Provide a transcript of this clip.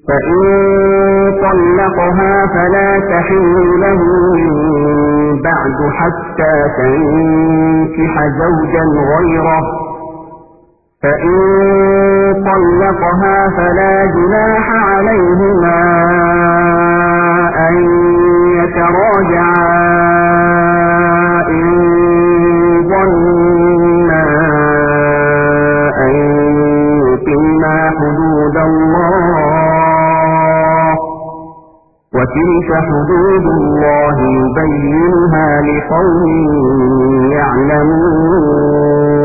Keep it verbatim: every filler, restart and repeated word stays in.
فإن طلقها فلا تحل له من بعد حتى تنكح زوجا غيره فإن طلقها فلا جناح عليهما أن يتراجعا إن ظنا أن يقيما حدود الله وتلك حدود الله يبينها لقوم يعلمون